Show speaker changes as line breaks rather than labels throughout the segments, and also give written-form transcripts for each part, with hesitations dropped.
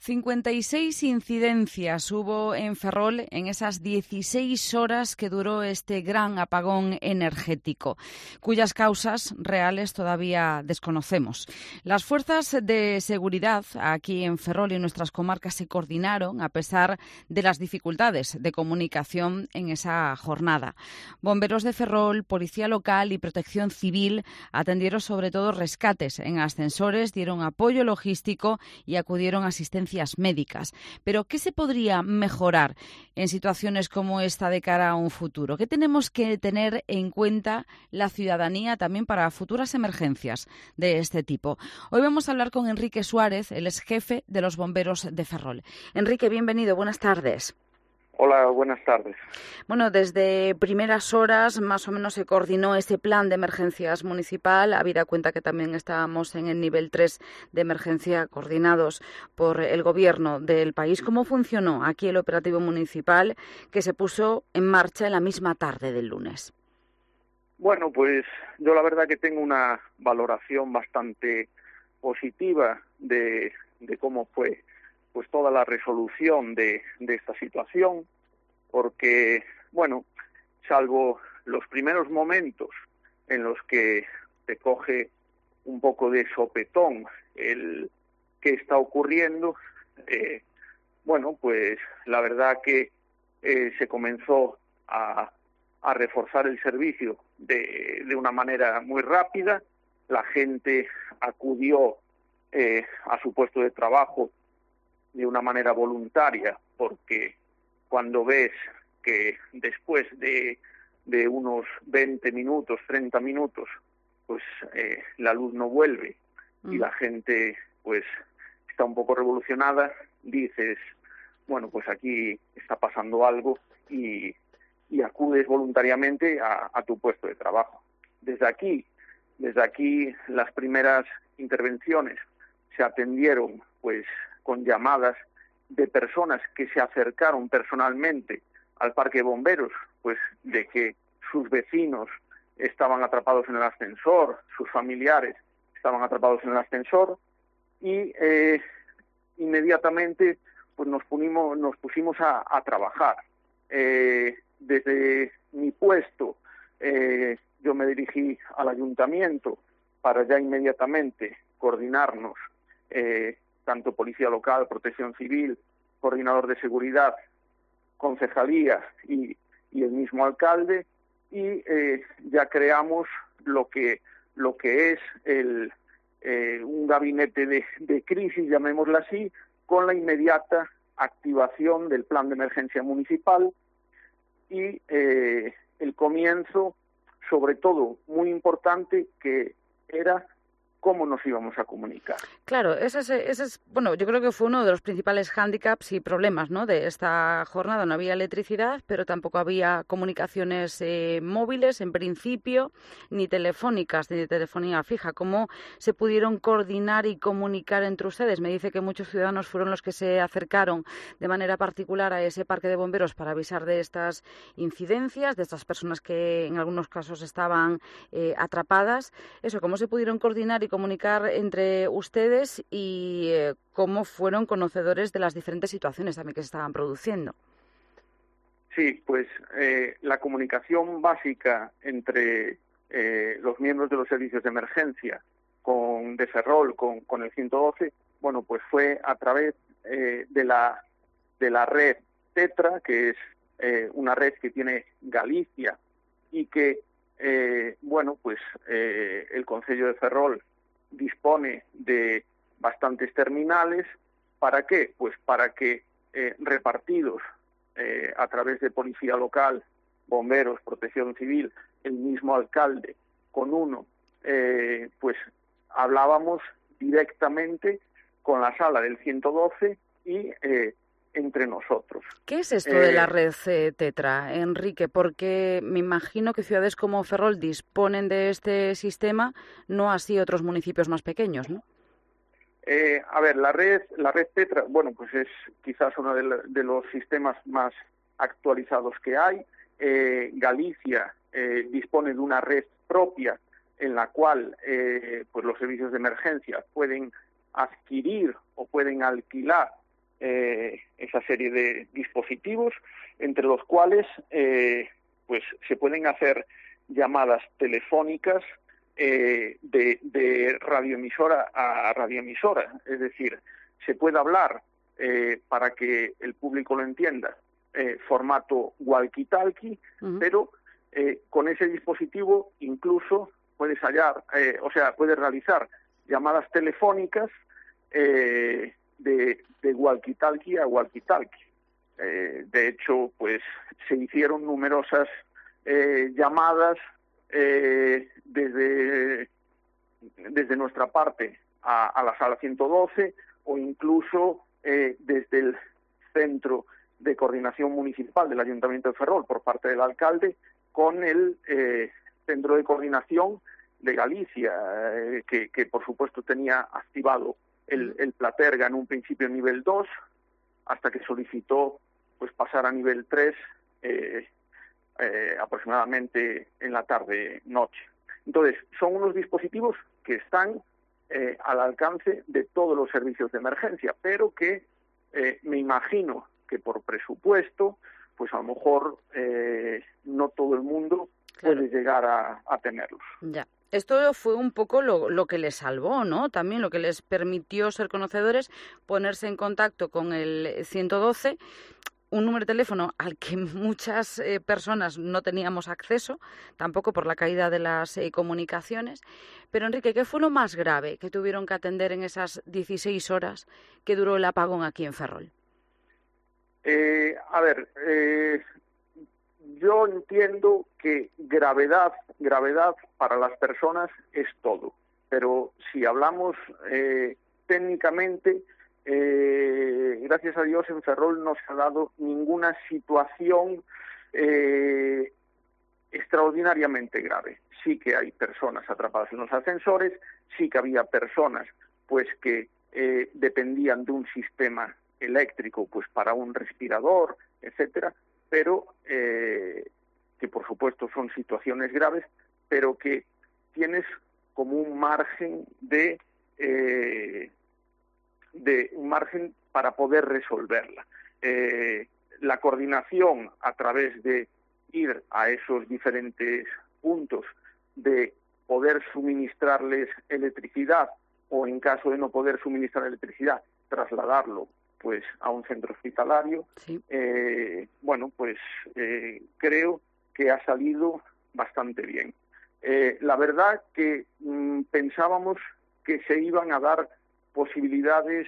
56 incidencias hubo en Ferrol en esas 16 horas que duró este gran apagón energético, cuyas causas reales todavía desconocemos. Las fuerzas de seguridad aquí en Ferrol y en nuestras comarcas se coordinaron a pesar de las dificultades de comunicación en esa jornada. Bomberos de Ferrol, Policía Local y Protección Civil atendieron sobre todo rescates en ascensores, dieron apoyo logístico y acudieron a asistencias médicas. Pero, ¿qué se podría mejorar en situaciones como esta de cara a un futuro? ¿Qué tenemos que tener en cuenta la ciudadanía también para futuras emergencias de este tipo? Hoy vamos a hablar con Enrique Suárez, el ex jefe de los bomberos de Ferrol. Enrique, bienvenido, buenas tardes.
Hola, buenas tardes.
Bueno, desde primeras horas más o menos se coordinó ese plan de emergencias municipal, habida cuenta que también estábamos en el nivel 3 de emergencia coordinados por el gobierno del país. ¿Cómo funcionó aquí el operativo municipal que se puso en marcha en la misma tarde del lunes?
Bueno, pues yo la verdad que tengo una valoración bastante positiva de cómo fue pues toda la resolución de esta situación, porque, bueno, salvo los primeros momentos en los que te coge un poco de sopetón el qué está ocurriendo, bueno, pues la verdad que se comenzó a reforzar el servicio de una manera muy rápida. La gente acudió a su puesto de trabajo de una manera voluntaria, porque cuando ves que después de unos 20 minutos, 30 minutos, pues la luz no vuelve y la gente pues está un poco revolucionada, dices, bueno, pues aquí está pasando algo y acudes voluntariamente a tu puesto de trabajo. Desde aquí las primeras intervenciones se atendieron pues con llamadas de personas que se acercaron personalmente al parque de bomberos, pues de que sus vecinos estaban atrapados en el ascensor, sus familiares estaban atrapados en el ascensor y inmediatamente pues nos pusimos a trabajar. Desde mi puesto yo me dirigí al ayuntamiento para ya inmediatamente coordinarnos, tanto Policía Local, Protección Civil, Coordinador de Seguridad, Concejalía y el mismo alcalde, y ya creamos lo que es un gabinete de crisis, llamémoslo así, con la inmediata activación del plan de emergencia municipal y el comienzo, sobre todo, muy importante, que era cómo nos íbamos a comunicar.
Claro, ese es, bueno, yo creo que fue uno de los principales hándicaps y problemas, ¿no?, de esta jornada. No había electricidad, pero tampoco había comunicaciones móviles, en principio, ni telefónicas, ni de telefonía fija. ¿Cómo se pudieron coordinar y comunicar entre ustedes? Me dice que muchos ciudadanos fueron los que se acercaron de manera particular a ese parque de bomberos para avisar de estas incidencias, de estas personas que en algunos casos estaban atrapadas. Eso, ¿cómo se pudieron coordinar y comunicar entre ustedes y cómo fueron conocedores de las diferentes situaciones también que se estaban produciendo?
Sí, pues la comunicación básica entre los miembros de los servicios de emergencia de Ferrol con el 112, bueno, pues fue a través de la red Tetra, que es una red que tiene Galicia y que, bueno, pues el Concello de Ferrol dispone de bastantes terminales. ¿Para qué? Pues para que repartidos a través de Policía Local, Bomberos, Protección Civil, el mismo alcalde con uno, pues hablábamos directamente con la sala del 112 y entre nosotros.
¿Qué es esto de la red Tetra, Enrique? Porque me imagino que ciudades como Ferrol disponen de este sistema, no así otros municipios más pequeños, ¿no?
A ver, la red Tetra, bueno, pues es quizás uno de los sistemas más actualizados que hay. Galicia dispone de una red propia en la cual pues los servicios de emergencia pueden adquirir o pueden alquilar esa serie de dispositivos, entre los cuales pues se pueden hacer llamadas telefónicas de radioemisora a radioemisora, es decir, se puede hablar, para que el público lo entienda, formato walkie-talkie, pero con ese dispositivo incluso puedes puedes realizar llamadas telefónicas de walkie-talkie a walkie-talkie. De hecho, pues se hicieron numerosas llamadas desde nuestra parte a la sala 112 o incluso desde el Centro de Coordinación Municipal del Ayuntamiento de Ferrol por parte del alcalde con el Centro de Coordinación de Galicia, que por supuesto tenía activado el Platerga en un principio en nivel 2, hasta que solicitó pues pasar a nivel 3 aproximadamente en la tarde-noche. Entonces, son unos dispositivos que están al alcance de todos los servicios de emergencia, pero que me imagino que por presupuesto, pues a lo mejor no todo el mundo puede llegar a tenerlos.
Ya. Esto fue un poco lo que les salvó, ¿no? También lo que les permitió ser conocedores, ponerse en contacto con el 112, un número de teléfono al que muchas personas no teníamos acceso, tampoco por la caída de las comunicaciones. Pero, Enrique, ¿qué fue lo más grave que tuvieron que atender en esas 16 horas que duró el apagón aquí en Ferrol?
Yo entiendo que gravedad para las personas es todo, pero si hablamos técnicamente, gracias a Dios en Ferrol no se ha dado ninguna situación extraordinariamente grave. Sí que hay personas atrapadas en los ascensores, sí que había personas pues que dependían de un sistema eléctrico pues para un respirador, etcétera, pero que por supuesto son situaciones graves, pero que tienes como un margen un margen para poder resolverla. La coordinación a través de ir a esos diferentes puntos, de poder suministrarles electricidad o en caso de no poder suministrar electricidad, trasladarlo pues a un centro hospitalario. Sí. Creo que ha salido bastante bien. La verdad que pensábamos que se iban a dar posibilidades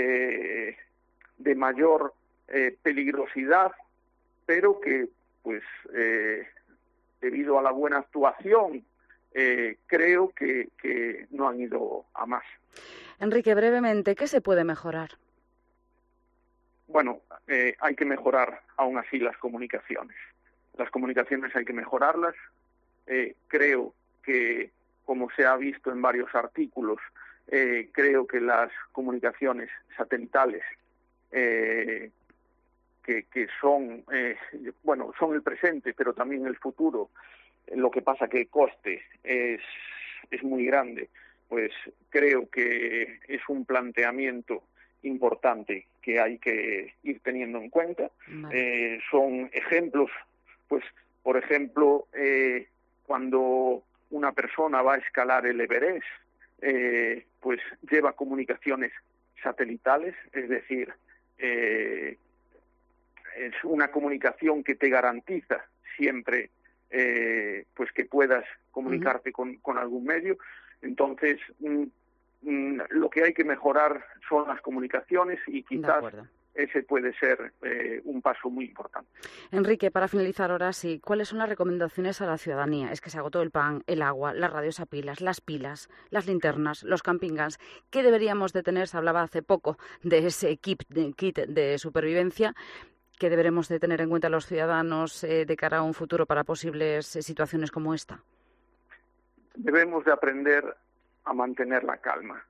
de mayor peligrosidad, pero que pues debido a la buena actuación creo que no han ido a más.
Enrique, brevemente, ¿qué se puede mejorar?
Bueno, hay que mejorar aún así las comunicaciones. Las comunicaciones hay que mejorarlas. Creo que, como se ha visto en varios artículos, creo que las comunicaciones satelitales, que son, son el presente, pero también el futuro, lo que pasa que el coste es muy grande, pues creo que es un planteamiento importante que hay que ir teniendo en cuenta. Vale. Son ejemplos, pues, por ejemplo, cuando una persona va a escalar el Everest, pues lleva comunicaciones satelitales, es decir, es una comunicación que te garantiza siempre pues que puedas comunicarte con algún medio. Entonces, lo que hay que mejorar son las comunicaciones y quizás ese puede ser un paso muy importante.
Enrique, para finalizar ahora sí, ¿cuáles son las recomendaciones a la ciudadanía? Es que se agotó el pan, el agua, las radios a pilas, las pilas, las linternas, los camping gas. ¿Qué deberíamos de tener? Se hablaba hace poco de ese kit de supervivencia. ¿Qué deberemos de tener en cuenta los ciudadanos de cara a un futuro para posibles situaciones como esta?
Debemos de aprender a mantener la calma.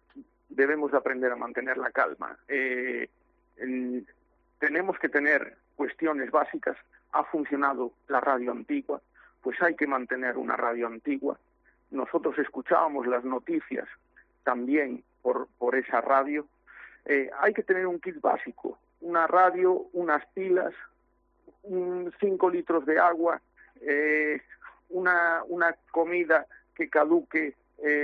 Tenemos que tener cuestiones básicas. Ha funcionado la radio antigua, pues hay que mantener una radio antigua. Nosotros escuchábamos las noticias también por esa radio. Hay que tener un kit básico, una radio, unas pilas, 5 litros de agua, una comida que caduque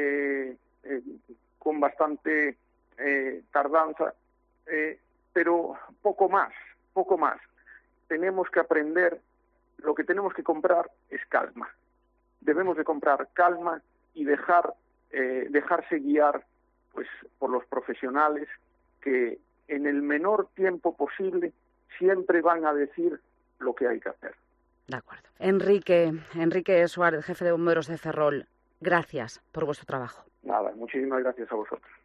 con bastante tardanza, pero poco más. Tenemos que aprender, lo que tenemos que comprar es calma. Debemos de comprar calma y dejarse guiar pues por los profesionales que en el menor tiempo posible siempre van a decir lo que hay que hacer.
De acuerdo. Enrique Suárez, jefe de bomberos de Ferrol, gracias por vuestro trabajo.
Nada, muchísimas gracias a vosotros.